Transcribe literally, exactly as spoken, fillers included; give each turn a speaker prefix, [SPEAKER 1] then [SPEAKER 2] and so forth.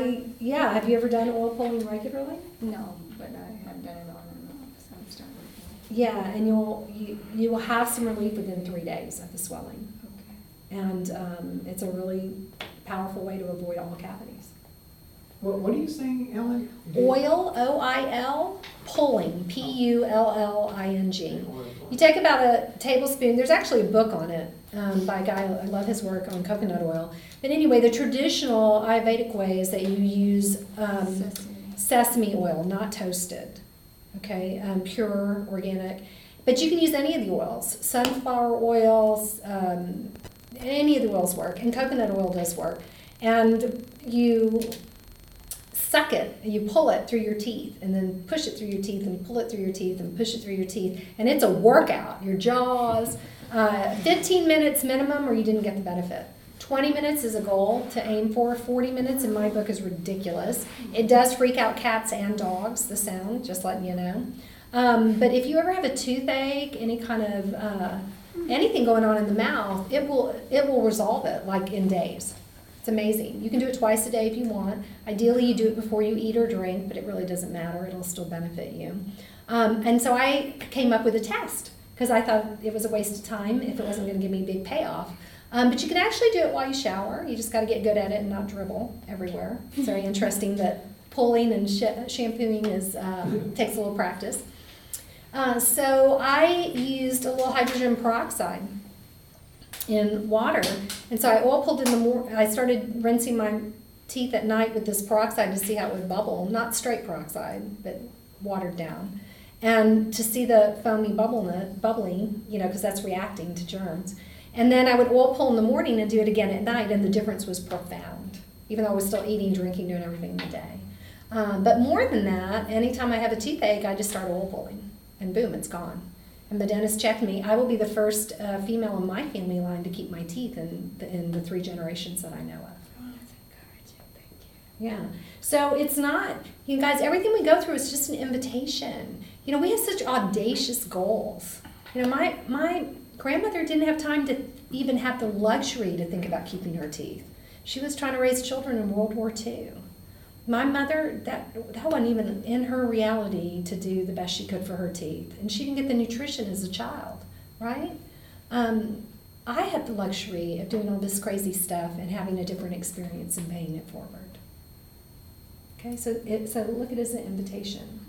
[SPEAKER 1] I, yeah, have you ever done oil pulling regularly?
[SPEAKER 2] No, but I have done it on and off, so I'm starting.
[SPEAKER 1] Yeah, and you'll, you, you will have some relief within three days of the swelling.
[SPEAKER 2] Okay.
[SPEAKER 1] And um, it's a really powerful way to avoid all cavities.
[SPEAKER 3] What, what are you saying, Ellen?
[SPEAKER 1] Oil, O I L, pulling, P U L L I N G. You take about a tablespoon, there's actually a book on it um, by a guy, I love his work on coconut oil. But anyway, the traditional Ayurvedic way is that you use um,
[SPEAKER 2] Sesame.
[SPEAKER 1] sesame oil, not toasted, okay, um, pure, organic. But you can use any of the oils, sunflower oils, um, any of the oils work, and coconut oil does work. And you suck it, and you pull it through your teeth, and then push it through your teeth, and pull it through your teeth, and push it through your teeth. And it's a workout, your jaws. Uh, fifteen minutes minimum, or you didn't get the benefit. twenty minutes is a goal to aim for. forty minutes in my book is ridiculous. It does freak out cats and dogs, the sound, just letting you know. Um, but if you ever have a toothache, any kind of uh, anything going on in the mouth, it will it will resolve it like in days. It's amazing. You can do it twice a day if you want. Ideally, you do it before you eat or drink, but it really doesn't matter. It'll still benefit you. Um, and so I came up with a test because I thought it was a waste of time if it wasn't going to give me a big payoff. Um, but you can actually do it while you shower. You just got to get good at it and not dribble everywhere. It's very interesting that pulling and sh- shampooing is uh, takes a little practice. Uh, so I used a little hydrogen peroxide in water, and so I oil pulled in the morning. I started rinsing my teeth at night with this peroxide to see how it would bubble, not straight peroxide, but watered down, and to see the foamy bubble bubbling, you know, because that's reacting to germs. And then I would oil pull in the morning and do it again at night, and the difference was profound, even though I was still eating, drinking, doing everything in the day. Um, but more than that, anytime I have a toothache, I just start oil pulling, and boom, it's gone. And the dentist checked me. I will be the first uh, female in my family line to keep my teeth in the, in the three generations that I know of.
[SPEAKER 2] Oh, that's encouraging. Thank you.
[SPEAKER 1] Yeah. So it's not, you guys, everything we go through is just an invitation. You know, we have such audacious goals. You know, my my grandmother didn't have time to even have the luxury to think about keeping her teeth. She was trying to raise children in World War Two. My mother, that that wasn't even in her reality to do the best she could for her teeth. And she didn't get the nutrition as a child, right? Um, I had the luxury of doing all this crazy stuff and having a different experience and paying it forward. Okay, so it, so look at it as an invitation.